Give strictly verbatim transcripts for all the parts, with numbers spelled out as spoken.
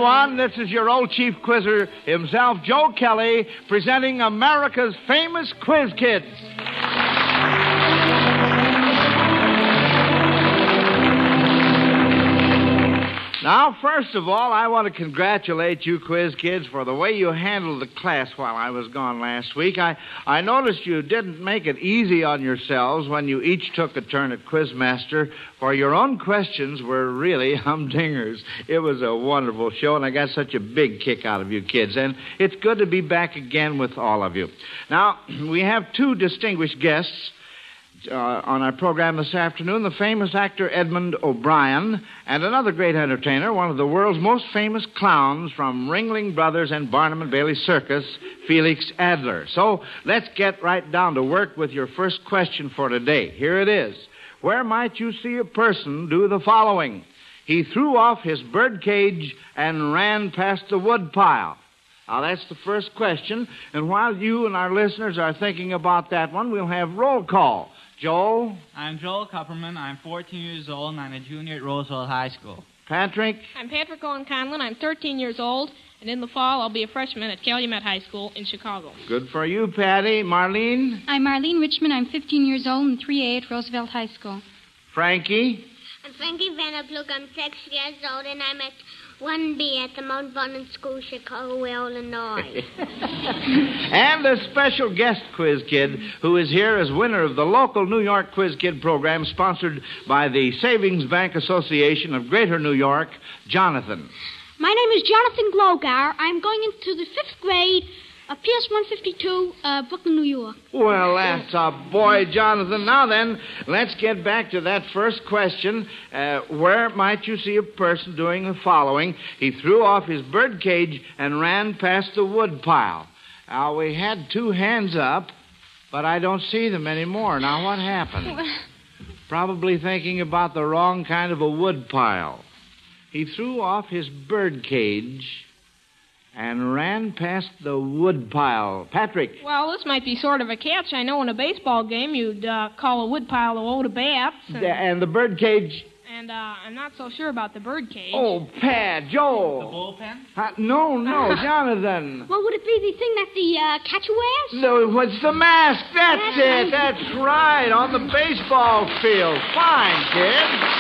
everyone. This is your old chief quizzer himself, Joe Kelly, presenting America's famous Quiz Kids. Now, first of all, I want to congratulate you quiz kids for the way you handled the class while I was gone last week. I, I noticed you didn't make it easy on yourselves when you each took a turn at Quizmaster, for your own questions were really humdingers. It was a wonderful show, and I got such a big kick out of you kids, and it's good to be back again with all of you. Now, we have two distinguished guests Uh, on our program this afternoon, the famous actor Edmund O'Brien and another great entertainer, one of the world's most famous clowns from Ringling Brothers and Barnum and Bailey Circus, Felix Adler. So let's get right down to work with your first question for today. Here it is. Where might you see a person do the following? He threw off his birdcage and ran past the woodpile. Now, that's the first question. And while you and our listeners are thinking about that one, we'll have roll call. Joel? I'm Joel Kupperman. I'm fourteen years old, and I'm a junior at Roosevelt High School. Patrick? I'm Patrick Owen Conlon. I'm thirteen years old, and in the fall, I'll be a freshman at Calumet High School in Chicago. Good for you, Patty. Marlene? I'm Marlene Richmond. I'm fifteen years old and three A at Roosevelt High School. Frankie? I'm Frankie Vanderplug. I'm six years old, and I'm at one B at the Mount Vernon School, Chicago, Illinois. And a special guest quiz kid who is here as winner of the local New York Quiz Kid program sponsored by the Savings Bank Association of Greater New York, Jonathan. My name is Jonathan Glogar. I'm going into the fifth grade, uh, P S one fifty-two, uh, Brooklyn, New York. Well, that's a boy, Jonathan. Now then, let's get back to that first question. Uh, where might you see a person doing the following? He threw off his birdcage and ran past the woodpile. Now, we had two hands up, but I don't see them anymore. Now, what happened? Probably thinking about the wrong kind of a woodpile. He threw off his birdcage and ran past the woodpile. Patrick? Well, this might be sort of a catch. I know in a baseball game you'd uh, call a woodpile a load of bats. And, The, and the birdcage... and uh, I'm not so sure about the birdcage. Oh, Pat, Joel. The bullpen? Uh, no, no, Jonathan. Well, would it be the thing that the uh, catcher wears? No, what's the mask? That's it. That's right. On the baseball field. Fine, kid.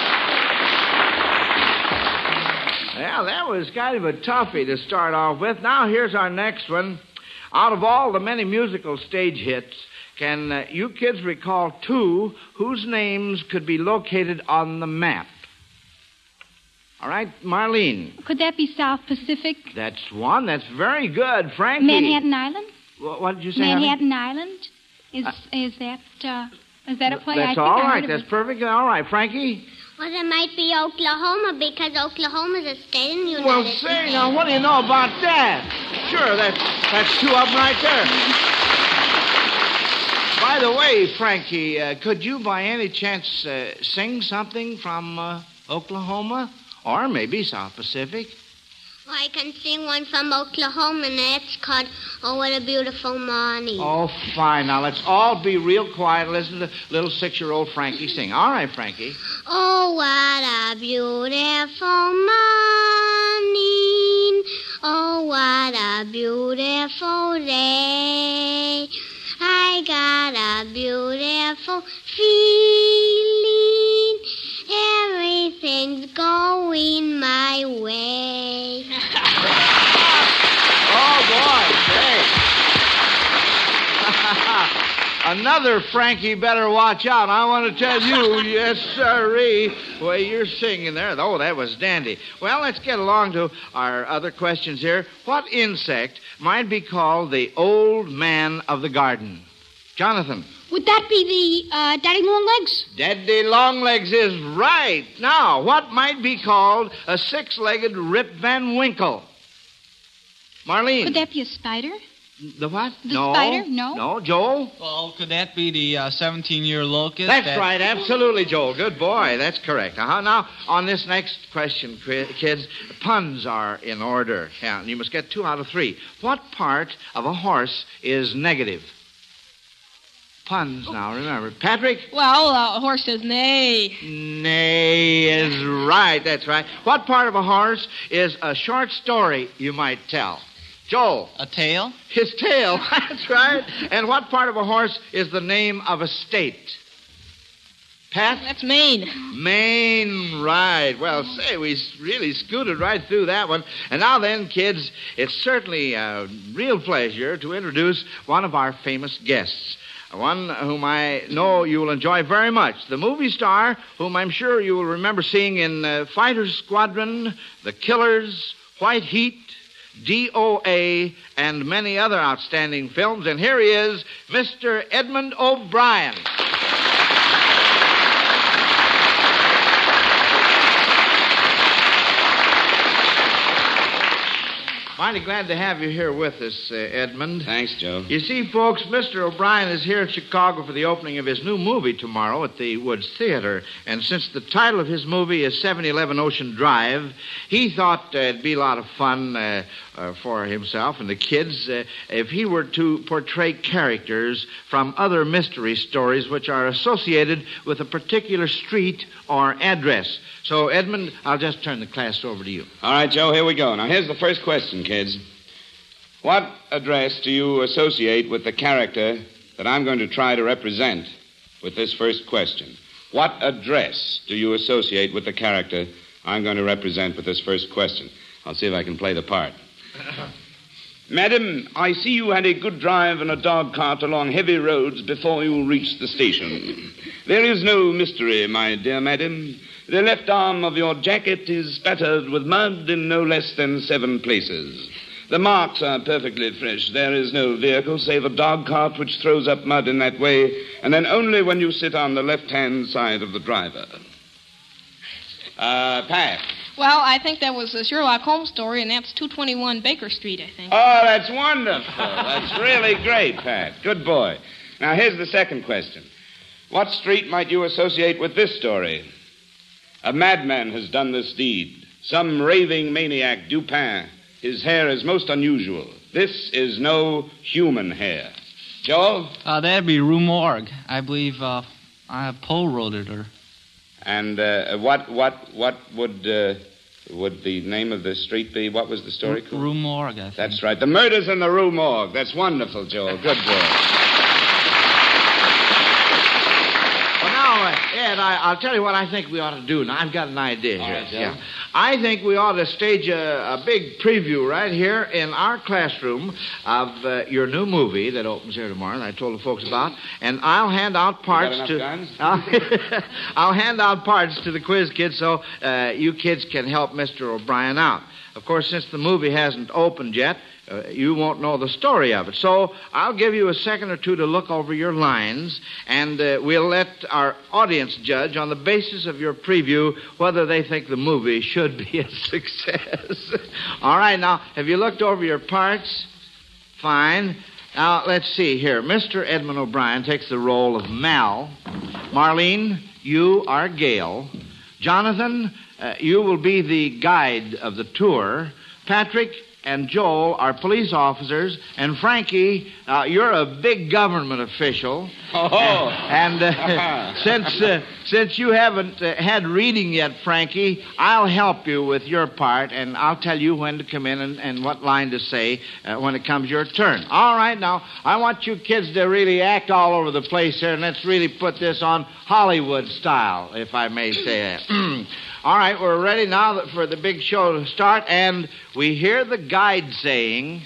Well, that was kind of a toughie to start off with. Now, here's our next one. Out of all the many musical stage hits, can uh, you kids recall two whose names could be located on the map? All right, Marlene. Could that be South Pacific? That's one. That's very good. Frankie. Manhattan Island? What, what did you say? Manhattan Island? Is Uh, is that uh, is that a play? That's I think all I right. heard of That's it. perfectly all right. Frankie? Well, it might be Oklahoma, because Oklahoma's a state in the United Well, States. say, now, what do you know about that? Sure, that's, that's two of them right there. By the way, Frankie, uh, could you by any chance uh, sing something from uh, Oklahoma? Or maybe South Pacific? Well, I can sing one from Oklahoma, and that's called Oh, What a Beautiful Morning. Oh, fine. Now, let's all be real quiet and listen to little six-year-old Frankie sing. All right, Frankie. Oh, what a beautiful morning. Oh, what a beautiful day. I got a beautiful feeling. Everything's going my way. Oh, boy, say. Another Frankie better watch out. I want to tell you, yes, sirree, the way you're singing there. Oh, that was dandy. Well, let's get along to our other questions here. What insect might be called the old man of the garden? Jonathan. Would that be the uh, Daddy Longlegs? Daddy Longlegs is right. Now, what might be called a six-legged Rip Van Winkle? Marlene. Could that be a spider? The what? The no. spider? No. No, Joel? Well, could that be the uh, seventeen-year locust? That's that... right, absolutely, Joel. Good boy. That's correct. Uh-huh. Now, on this next question, kids, puns are in order. Yeah, you must get two out of three. What part of a horse is negative? Puns now, remember. Patrick? Well, uh, a horse says neigh. Neigh is right. That's right. What part of a horse is a short story you might tell? Joel? A tail? His tail. That's right. And what part of a horse is the name of a state? Pat? That's Maine. Maine, right. Well, say, we really scooted right through that one. And now then, kids, it's certainly a real pleasure to introduce one of our famous guests. One whom I know you will enjoy very much. The movie star whom I'm sure you will remember seeing in uh, Fighter Squadron, The Killers, White Heat, D O A, and many other outstanding films. And here he is, Mister Edmund O'Brien. Mighty glad to have you here with us, uh, Edmund. Thanks, Joe. You see, folks, Mister O'Brien is here in Chicago for the opening of his new movie tomorrow at the Woods Theater. And since the title of his movie is seven eleven Ocean Drive, he thought uh, it'd be a lot of fun uh, uh, for himself and the kids uh, if he were to portray characters from other mystery stories which are associated with a particular street or address. So, Edmund, I'll just turn the class over to you. All right, Joe, here we go. Now, here's the first question, kids. What address do you associate with the character that I'm going to try to represent with this first question? What address do you associate with the character I'm going to represent with this first question? I'll see if I can play the part. Madam, I see you had a good drive in a dog cart along heavy roads before you reached the station. There is no mystery, my dear madam. The left arm of your jacket is spattered with mud in no less than seven places. The marks are perfectly fresh. There is no vehicle save a dog cart which throws up mud in that way, and then only when you sit on the left-hand side of the driver. Uh, Pat. Well, I think that was a Sherlock Holmes story, and that's two twenty-one Baker Street, I think. Oh, that's wonderful. That's really great, Pat. Good boy. Now, here's the second question. What street might you associate with this story? A madman has done this deed. Some raving maniac, Dupin. His hair is most unusual. This is no human hair. Joel? Uh, that'd be Rue Morgue. I believe uh, uh, Poe wrote it, or... And uh, what what what would uh, would the name of the street be? What was the story called? Rue Morgue, I think. That's right. The Murders in the Rue Morgue. That's wonderful, Joel. Good boy. Well, now, uh, Ed, I, I'll tell you what I think we ought to do. Now, I've got an idea All here. right, Joe. Yeah. I think we ought to stage a, a big preview right here in our classroom of uh, your new movie that opens here tomorrow that I told the folks about. And I'll hand out parts got to... enough guns? I'll, I'll hand out parts to the quiz kids so uh, you kids can help Mister O'Brien out. Of course, since the movie hasn't opened yet, uh, you won't know the story of it. So I'll give you a second or two to look over your lines, and uh, we'll let our audience judge on the basis of your preview whether they think the movie should be a success. All right, now, have you looked over your parts? Fine. Now, let's see here. Mister Edmund O'Brien takes the role of Mal. Marlene, you are Gail. Jonathan, uh, you will be the guide of the tour. Patrick and Joel are police officers. And Frankie, uh, you're a big government official. Oh. And, and uh, since uh, since you haven't uh, had reading yet, Frankie, I'll help you with your part, and I'll tell you when to come in and, and what line to say uh, when it comes your turn. All right, now, I want you kids to really act all over the place here, and let's really put this on Hollywood style, if I may say that. All right, we're ready now for the big show to start, and we hear the guide saying...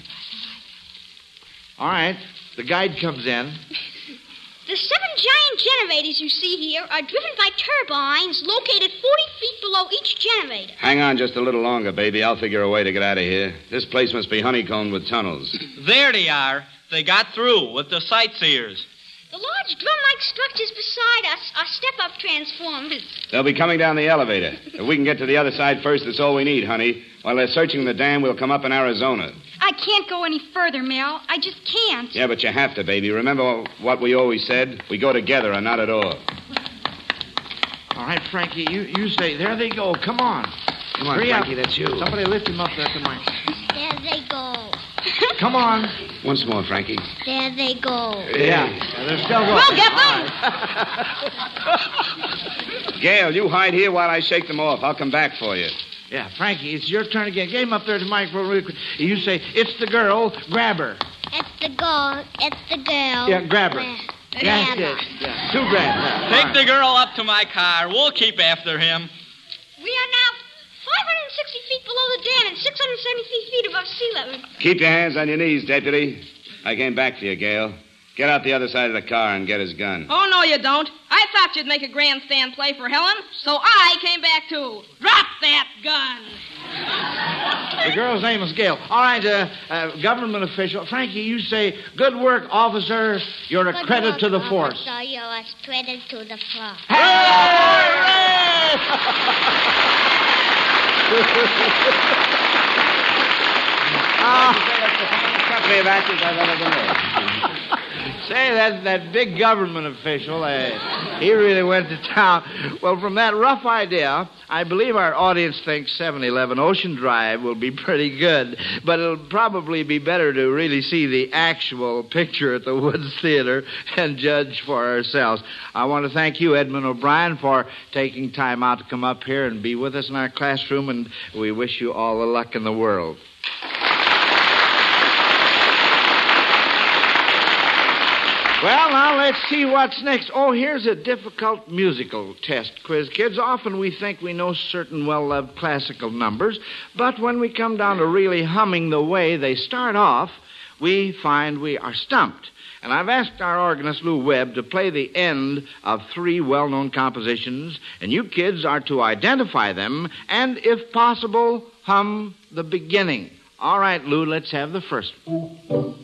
All right, the guide comes in. The seven giant generators you see here are driven by turbines located forty feet below each generator. Hang on just a little longer, baby. I'll figure a way to get out of here. This place must be honeycombed with tunnels. There they are. They got through with the sightseers. The large drum-like structures beside us are step-up transformers. They'll be coming down the elevator. If we can get to the other side first, that's all we need, honey. While they're searching the dam, we'll come up in Arizona. I can't go any further, Mel. I just can't. Yeah, but you have to, baby. Remember what we always said? We go together and not at all. All right, Frankie, you, you say, there they go. Come on. Come on, Hurry Frankie, up. that's you. Somebody lift him up there to my... There they go. Come on. Once more, Frankie. There they go. Yeah, they're still going. We'll get them. Gail, you hide here while I shake them off. I'll come back for you. Yeah, Frankie, it's your turn again. Get him up there to the microphone really quick. You say, it's the girl, grab her. It's the girl. It's the girl. Yeah, grab her. Grab That's her. it. Yeah. Two grabs. Yeah. Take the girl up to my car. We'll keep after him. We are now five hundred sixty feet below the dam and six hundred seventy feet above sea level. Keep your hands on your knees, Deputy. I came back for you, Gail. Get out the other side of the car and get his gun. Oh, no, you don't. I thought you'd make a grandstand play for Helen, so I came back too. Drop that gun. The girl's name is Gail. All right, uh, uh, government official. Frankie, you say, good work, officer. You're a Good credit work, to the force. officer. You're a credit to the force. Company of actors I've ever been with. Say, that, that big government official, uh, he really went to town. Well, from that rough idea, I believe our audience thinks seven eleven Ocean Drive will be pretty good. But it'll probably be better to really see the actual picture at the Woods Theater and judge for ourselves. I want to thank you, Edmund O'Brien, for taking time out to come up here and be with us in our classroom, and we wish you all the luck in the world. Well, now let's see what's next. Oh, here's a difficult musical test quiz, kids. Often we think we know certain well-loved classical numbers, but when we come down to really humming the way they start off, we find we are stumped. And I've asked our organist, Lou Webb, to play the end of three well-known compositions, and you kids are to identify them and, if possible, hum the beginning. All right, Lou, let's have the first one.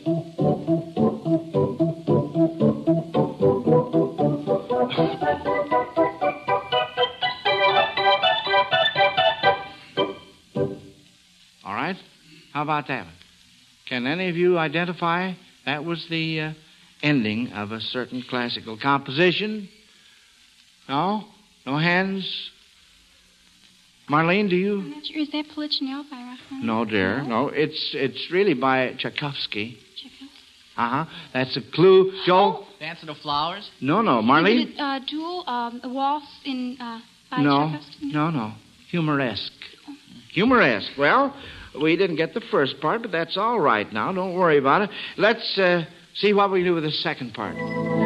All right. How about that one? Can any of you identify that was the uh, ending of a certain classical composition? No? No hands? Marlene, do you? I'm not sure. Is that Polichinelle by Rachmaninoff? No, dear. No, it's it's really by Tchaikovsky. Tchaikovsky. Uh-huh. That's a clue. Joel? Dance of the Flowers? No, no. Marlene? Is it uh, duel, um, a waltz in uh, by No, Tchaikovsky? no, no. Humoresque. Humoresque. Well, we didn't get the first part, but that's all right now. Don't worry about it. Let's uh, see what we do with the second part.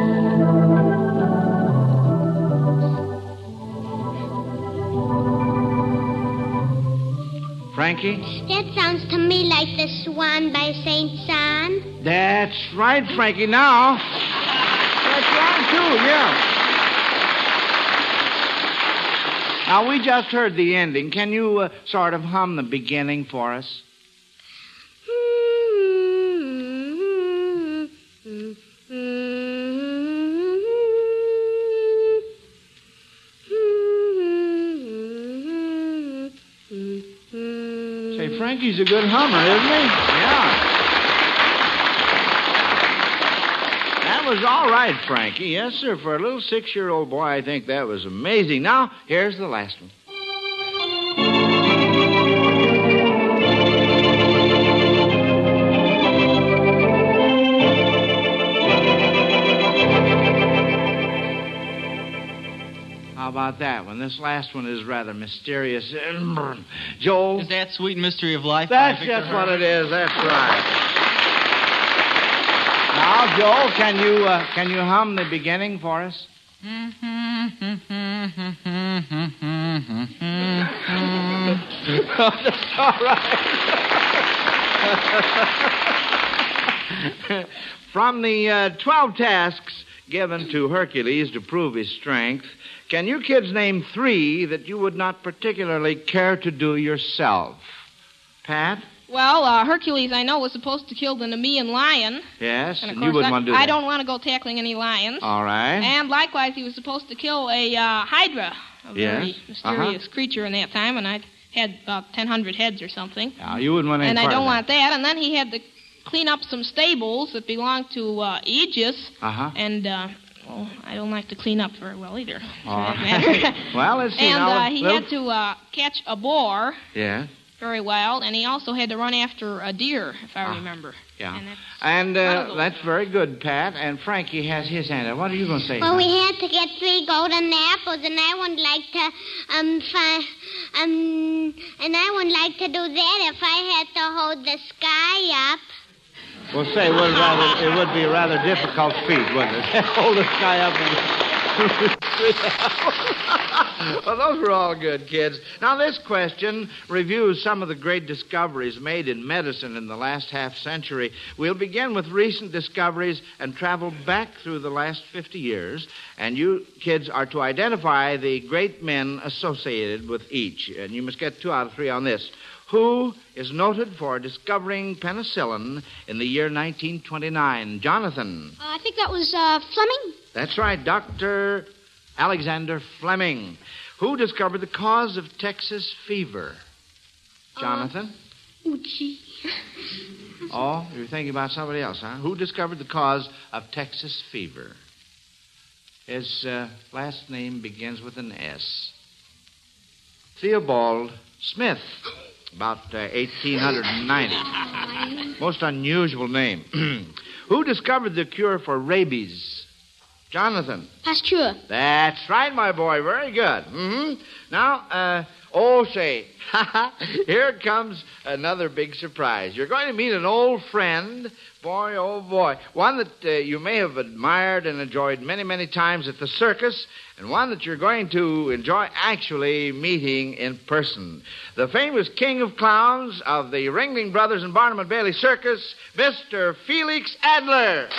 Frankie? That sounds to me like the Swan by Saint John. That's right, Frankie. Now, that's right, too, yeah. Now, we just heard the ending. Can you uh, sort of hum the beginning for us? Say, Frankie's a good hummer, isn't he? Yeah. That was all right, Frankie. Yes, sir. For a little six-year-old boy, I think that was amazing. Now, here's the last one. How about that one? This last one is rather mysterious. Joel? Is that Sweet Mystery of Life? That's by Victor just what Hart? it is. That's right. Now, Joel, can you uh, can you hum the beginning for us? That's all right. From the uh, twelve tasks given to Hercules to prove his strength, can you kids name three that you would not particularly care to do yourself? Pat? Well, uh, Hercules, I know, was supposed to kill the Nemean lion. Yes, And, and, of you course, wouldn't I, want to do that. I don't want to go tackling any lions. All right. And likewise, he was supposed to kill a uh, hydra, a very Yes, mysterious uh-huh. creature in that time, and I had about ten hundred heads or something. Now, you wouldn't want any And I part don't of want that. And then he had to clean up some stables that belonged to uh, Aegis. Uh-huh. And, uh, well, I don't like to clean up very well either. All for that matter. right. Well, let's see. And now, uh, he little- had to uh, catch a boar. Yeah. very wild, and he also had to run after a deer, if I Ah, remember. Yeah. And that's, And one of uh, those that's very good, Pat. And Frankie has his hand up. What are you going to say? Well, son? we had to get three golden apples, and I would like to, um, fi- um, and I would like to do that if I had to hold the sky up. We'll say it would, rather, it would be a rather difficult feat, wouldn't it? Hold the sky up and... Well, those were all good, kids. Now, this question reviews some of the great discoveries made in medicine in the last half century. We'll begin with recent discoveries and travel back through the last fifty years. And you kids are to identify the great men associated with each. And you must get two out of three on this. Who is noted for discovering penicillin in the year nineteen twenty-nine? Jonathan. Uh, I think that was uh, Fleming. That's right, Doctor Alexander Fleming. Who discovered the cause of Texas fever? Jonathan? Uh, oh, gee. Oh, you're thinking about somebody else, huh? Who discovered the cause of Texas fever? His uh, last name begins with an S. Theobald Smith, about uh, eighteen ninety. Most unusual name. Who discovered the cure for rabies? Jonathan. Pasteur. That's right, my boy. Very good. Mm-hmm. Now, uh, oh, say, here comes another big surprise. You're going to meet an old friend, boy, oh, boy, one that uh, you may have admired and enjoyed many, many times at the circus, and one that you're going to enjoy actually meeting in person. The famous king of clowns of the Ringling Brothers and Barnum and Bailey Circus, Mister Felix Adler.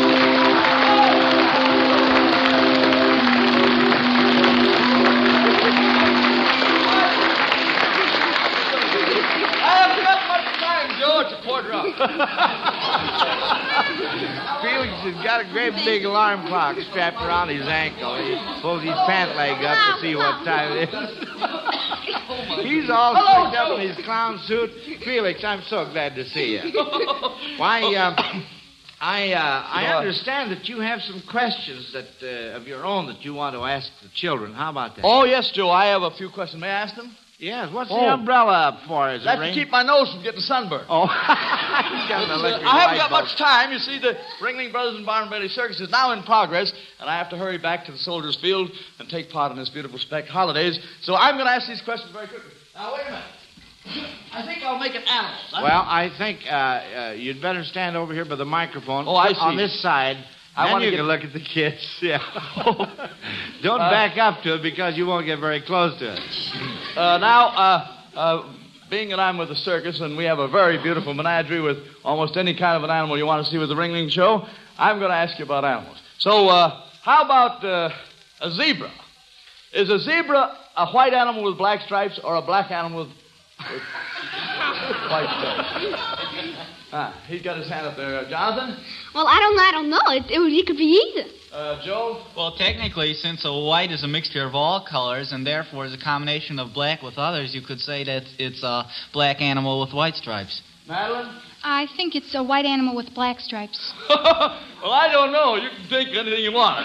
Felix has got a great big alarm clock strapped around his ankle. He pulls his pant leg up to see what time it is. He's all slicked up in his clown suit. Felix, I'm so glad to see you. Why, uh, I uh, I understand that you have some questions that uh, of your own that you want to ask the children. How about that? Oh, yes, Joe. I have a few questions. May I ask them? Yes. What's Oh. the umbrella up for? Is it That's to rain? keep my nose from getting sunburned. Oh, he's got an electric I haven't light got bulb. much time. You see, the Ringling Brothers and Barnum Bailey Circus is now in progress, and I have to hurry back to the Soldiers' Field and take part in this beautiful spec holidays. So I'm going to ask these questions very quickly. Now, wait a minute. I think I'll make it animals. huh? Well, I think uh, uh, you'd better stand over here by the microphone. Oh, I On see. this side. I then wanna you get- can look at the kids. Yeah. Don't Uh, back up to it because you won't get very close to it. Uh, now, uh, uh, being that I'm with the circus and we have a very beautiful menagerie with almost any kind of an animal you want to see with the Ringling Show, I'm going to ask you about animals. So, uh, how about uh, a zebra? Is a zebra a white animal with black stripes or a black animal with, with white stripes? Ah, he's got his hand up there. Uh, Jonathan? Well, I don't, I don't know. It, it, it could be either. Uh, Joe? Well, technically, since a white is a mixture of all colors and therefore is a combination of black with others, you could say that it's a black animal with white stripes. Madeline? I think it's a white animal with black stripes. Well, I don't know. You can think anything you want.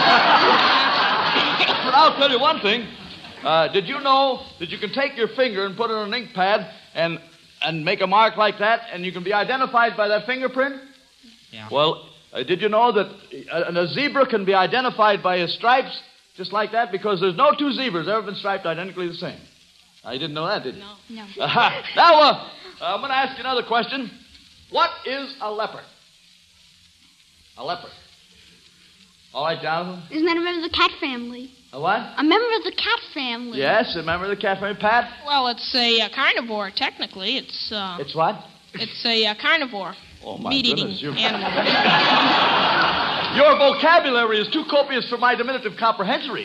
But I'll tell you one thing. Uh, did you know that you can take your finger and put it on an ink pad and and make a mark like that, and you can be identified by that fingerprint? Yeah. Well, uh, did you know that a, a zebra can be identified by his stripes just like that? Because there's no two zebras ever been striped identically the same. Now, you didn't know that, did you? No. Uh, now, uh, I'm going to ask you another question. What is a leopard? A leopard. All right, Jonathan? Isn't that a member of the cat family? A what? A member of the cat family. Yes, a member of the cat family. Pat? Well, it's a uh, carnivore, technically. It's uh, It's what? it's a uh, carnivore. Oh, my Meat-eating goodness, you- animal. Your vocabulary is too copious for my diminutive comprehensory.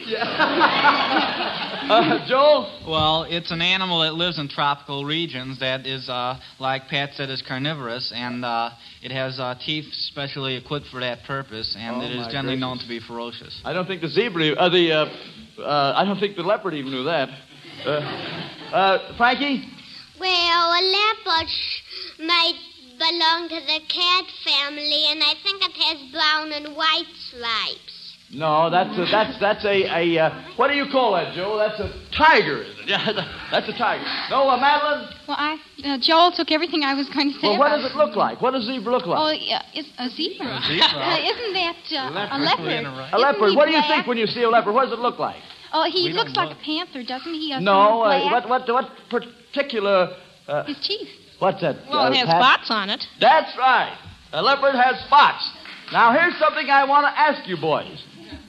uh, Joel? Well, it's an animal that lives in tropical regions that is, uh, like Pat said, is carnivorous, and uh, it has uh, teeth specially equipped for that purpose, and Oh, it is my generally gracious. known to be ferocious. I don't think the zebra, uh, the, uh, uh, I don't think the leopard even knew that. Uh, uh, Frankie? Well, a leopard sh- might belong to the cat family, and I think it has brown and white stripes. No, that's a, that's that's a, a uh, what do you call that, Joe? That's a tiger, is it? Yeah, that's a tiger. No, uh, Madeline? Well, I, uh, Joel took everything I was going to say Well, what about does it look like? What does a zebra look like? Oh, yeah, it's a zebra. A zebra. Uh, isn't that uh, a leopard? A leopard. Isn't he What do you black? think when you see a leopard? What does it look like? Oh, he We looks don't like look. a panther, doesn't he? Uh, No, black. uh, what what what particular? Uh, His teeth. what's that? Well, uh, it has Pat? spots on it. That's right. A leopard has spots. Now, here's something I want to ask you boys.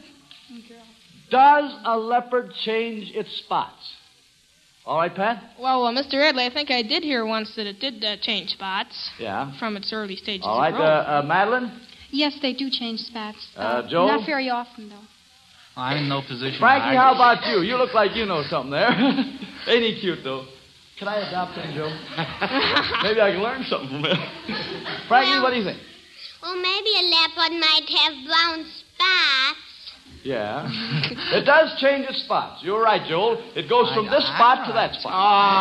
Does a leopard change its spots? All right, Pat? Well, uh, Mister Edley, I think I did hear once that it did uh, change spots Yeah. from its early stages All right, of uh, growth. uh, Madeline? Yes, they do change spots. Uh, Joel? Not very often, though. I'm in no position. Frankie, to how argue. about you? You look like you know something there. Ain't he cute, though? Can I adopt him, Joe? Maybe I can learn something from him. Frankie, Well- what do you think? Well, maybe a leopard might have brown spots. Yeah. It does change its spots. You're right, Joel. It goes from this spot to that spot.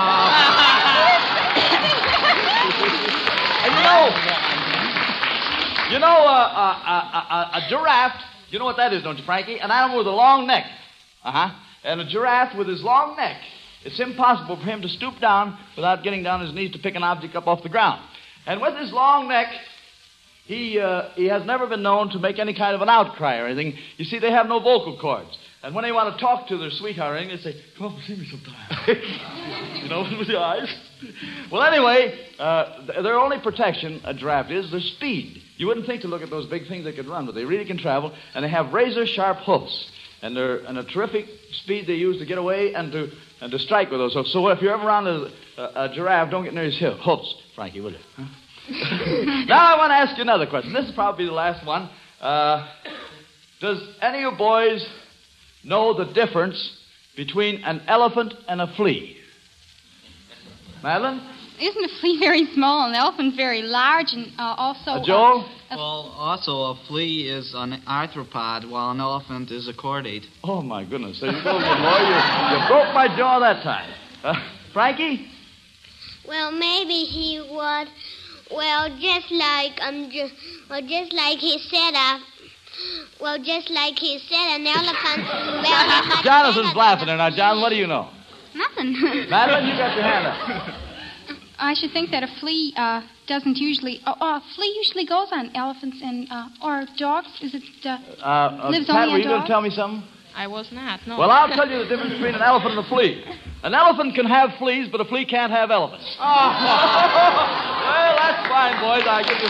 And you know, you know, uh, uh, uh, uh, a giraffe, you know what that is, don't you, Frankie? An animal with a long neck. Uh-huh. And a giraffe with his long neck, it's impossible for him to stoop down without getting down his knees to pick an object up off the ground. And with his long neck, he uh, he has never been known to make any kind of an outcry or anything. You see, they have no vocal cords. And when they want to talk to their sweetheart or anything, they say, come up and see me sometime. You know, with the eyes. Well, anyway, uh, th- their only protection, a giraffe, is their speed. You wouldn't think to look at those big things they could run, but they really can travel, and they have razor-sharp hoofs. And they're and a terrific speed they use to get away and to and to strike with those hoofs. So if you're ever around a, a, a giraffe, don't get near his hoo- hoofs, Frankie, will you? Huh? Now I want to ask you another question. This is probably the last one. Uh, does any of you boys know the difference between an elephant and a flea? Madeline? Isn't a flea very small and an elephant very large and uh, also... Uh, Joel? Uh, Well, also, a flea is an arthropod, while an elephant is a chordate. Oh, my goodness. There you go, little boy. You, you broke my jaw that time. Uh, Frankie? Well, maybe he would. Well, just like um, ju- well, just like he said, uh, well, just like he said, an elephant. Well, he's much Jonathan's bigger laughing than there. a Now, John, what do you know? Nothing. Madeline, you got your hand up. I should think that a flea uh, doesn't usually... Oh, oh, a flea usually goes on elephants and... Uh, or dogs. Is it... Uh, Uh, uh, Lives Pat, only were on you going to dogs? tell me something? I was not, no. Well, I'll tell you the difference between an elephant and a flea. An elephant can have fleas, but a flea can't have elephants. Oh. Well, that's fine, boys. I give you...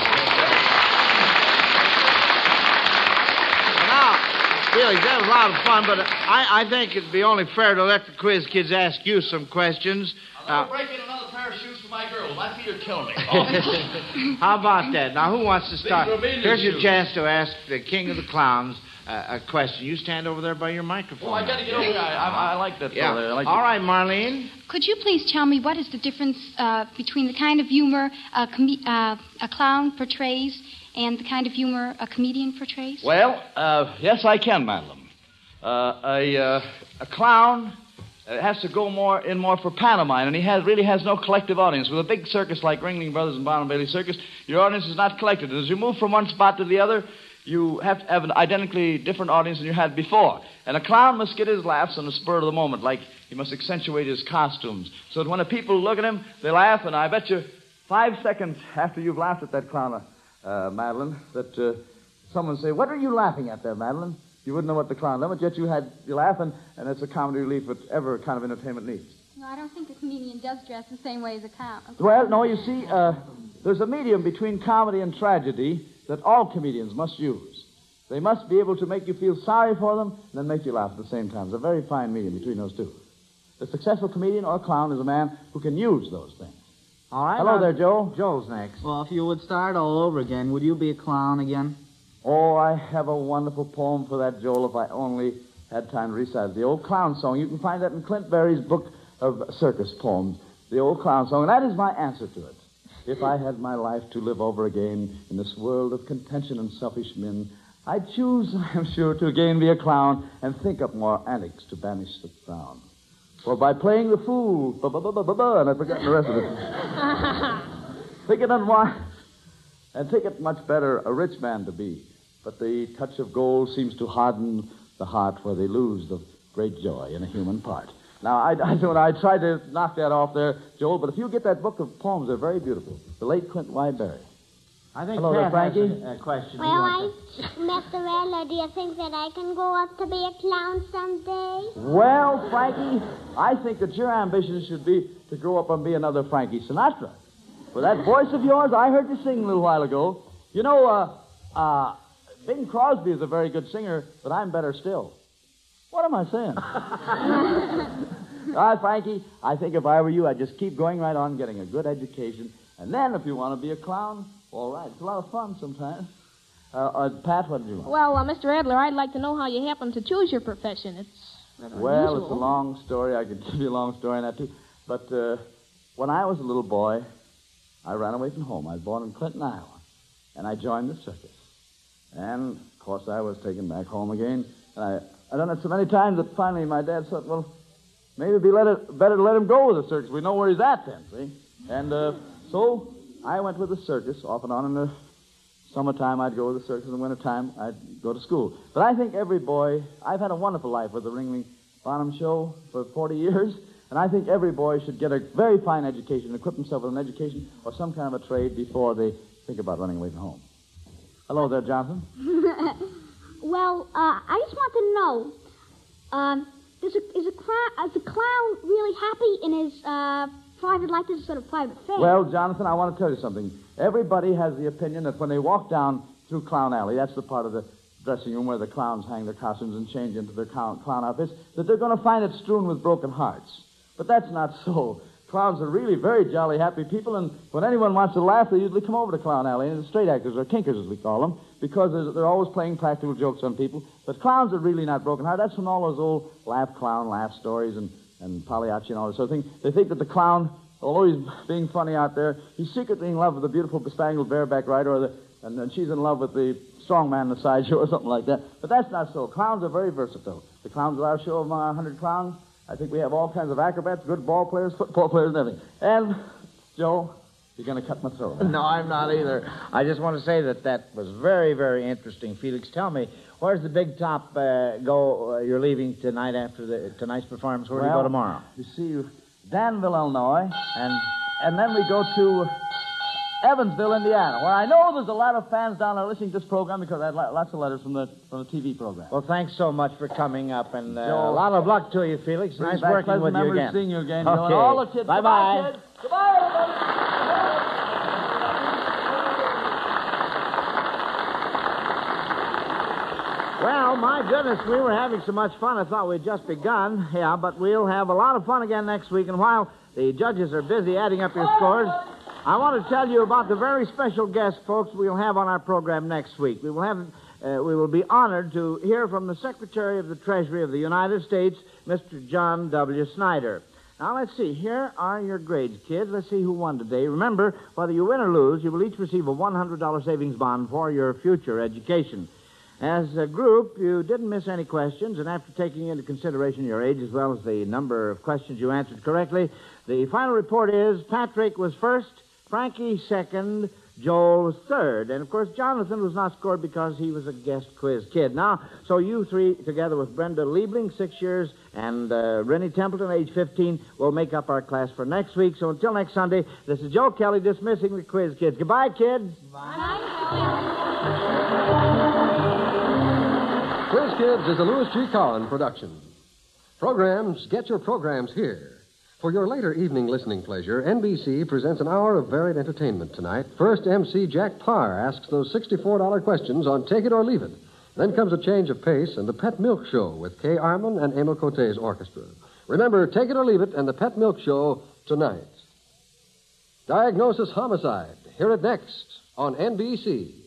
Now, Felix, that was a lot of fun, but I, I think it'd be only fair to let the quiz kids ask you some questions. I'll Uh, break in another pair of shoes for my girl. My feet are killing me. How about that? Now, who wants to start? These Romanian Here's your shoes. chance to ask the king of the clowns uh, a question. You stand over there by your microphone. Oh, I got to get over here. I, I, I like that Yeah. fellow there. I like All that. right, Marlene. could you please tell me what is the difference uh, between the kind of humor a, com- uh, a clown portrays and the kind of humor a comedian portrays? Well, uh, yes, I can, Madeline. Uh, a, uh, a clown uh, has to go more in more for pantomime, and he has, really has no collective audience. With a big circus like Ringling Brothers and Barnum Bailey Circus, your audience is not collected. As you move from one spot to the other, you have to have an identically different audience than you had before. And a clown must get his laughs on the spur of the moment, like he must accentuate his costumes, so that when the people look at him, they laugh, and I bet you five seconds after you've laughed at that clown, uh, Madeline, that uh, someone say, "What are you laughing at there, Madeline?" You wouldn't know what the clown done, but yet you had you laughing, and it's a comedy relief whatever kind of entertainment needs. No, I don't think a comedian does dress the same way as a clown. Well, no, you see, uh, there's a medium between comedy and tragedy that all comedians must use. They must be able to make you feel sorry for them and then make you laugh at the same time. It's a very fine medium between those two. The successful comedian or clown is a man who can use those things. All right. Hello now, there, Joe. Joel's next. Well, if you would start all over again, would you be a clown again? Oh, I have a wonderful poem for that, Joel, if I only had time to recite it. The old clown song. You can find that in Clint Berry's book of circus poems. The old clown song. And that is my answer to it. If I had my life to live over again in this world of contention and selfish men, I'd choose, I am sure, to again be a clown and think up more antics to banish the frown. For by playing the fool, ba-ba-ba-ba-ba, and I've forgotten the rest of it. Think it unwise, and think it much better a rich man to be. but the touch of gold seems to harden the heart where they lose the great joy in a human part. Now, I, I, don't, I tried to knock that off there, Joel, but if you get that book of poems, they're very beautiful. The late Quentin Y. Barry. I think Hello there, Pat Frankie. has a, a question. Well, I, Mister Rattler, do you think that I can grow up to be a clown someday? Well, Frankie, I think that your ambition should be to grow up and be another Frankie Sinatra. With that voice of yours, I heard you sing a little while ago. You know, uh, uh, Bing Crosby is a very good singer, but I'm better still. What am I saying? All right, Frankie, I think if I were you, I'd just keep going right on getting a good education. And then if you want to be a clown, all right. It's a lot of fun sometimes. Uh, uh, Pat, what did you want? Well, uh, Mister Adler, I'd like to know how you happen to choose your profession. It's rather Well, unusual. it's a long story. I could give you a long story on that, too. But uh, when I was a little boy, I ran away from home. I was born in Clinton, Iowa. And I joined the circus. And, of course, I was taken back home again. And I, I done it so many times that finally my dad said, well, maybe it'd be let it, better to let him go with the circus. We know where he's at then, see? And uh, so I went with the circus off and on. In the summertime, I'd go with the circus. In the wintertime, I'd go to school. But I think every boy, I've had a wonderful life with the Ringling Bonham Show for forty years. And I think every boy should get a very fine education, equip himself with an education or some kind of a trade before they think about running away from home. Hello there, Jonathan. Well, uh, I just want to know, um, is a, is, a clown, is a clown really happy in his uh, private life? This is sort of private affair. Well, Jonathan, I want to tell you something. Everybody has the opinion that when they walk down through Clown Alley, that's the part of the dressing room where the clowns hang their costumes and change into their clown, clown outfits, that they're going to find it strewn with broken hearts. But that's not so. Clowns are really very jolly, happy people, and when anyone wants to laugh, they usually come over to Clown Alley, and the straight actors, or kinkers as we call them, because they're, they're always playing practical jokes on people. But clowns are really not broken hearted. That's from all those old laugh clown laugh stories and, and Pagliacci and all that sort of thing. They think that the clown, although he's being funny out there, he's secretly in love with the beautiful bespangled bareback rider, or the, and, and she's in love with the strong man in the sideshow or something like that. But that's not so. Clowns are very versatile. The clowns at our show of one hundred clowns, I think we have all kinds of acrobats, good ball players, football players, and everything. And, Joe, you're going to cut my throat. No, I'm not either. I just want to say that that was very, very interesting. Felix, tell me, where's the big top uh, go uh, you're leaving tonight after the tonight's performance? Where do well, you go tomorrow? You see, Danville, Illinois, and and then we go to Evansville, Indiana, where I know there's a lot of fans down there listening to this program because I had lots of letters from the from the T V program. Well, thanks so much for coming up, and uh, Joe, a lot of luck to you, Felix. Nice working with you again. Seeing you again, okay. Joe, and all the kids. Bye-bye. Goodbye, kids. Goodbye, everybody. Well, my goodness, we were having so much fun, I thought we'd just begun. Yeah, but we'll have a lot of fun again next week, and while the judges are busy adding up your scores, I want to tell you about the very special guest, folks, we'll have on our program next week. We will have, uh, we will be honored to hear from the Secretary of the Treasury of the United States, Mister John W. Snyder. Now, let's see. Here are your grades, kids. Let's see who won today. Remember, whether you win or lose, you will each receive a one hundred dollars savings bond for your future education. As a group, you didn't miss any questions, and after taking into consideration your age as well as the number of questions you answered correctly, the final report is Patrick was first, Frankie second, Joel was third. And, of course, Jonathan was not scored because he was a guest quiz kid. Now, so you three, together with Brenda Liebling, six years, and uh, Rennie Templeton, age fifteen, will make up our class for next week. So until next Sunday, this is Joe Kelly dismissing the quiz kids. Goodbye, kids. Bye. Quiz Kids is a Louis G. Collin production. Programs, get your programs here. For your later evening listening pleasure, N B C presents an hour of varied entertainment tonight. First, M C Jack Parr asks those sixty-four dollars questions on Take It or Leave It. Then comes a change of pace and the Pet Milk Show with Kay Arman and Emil Cote's orchestra. Remember, Take It or Leave It and the Pet Milk Show tonight. Diagnosis Homicide. Hear it next on N B C.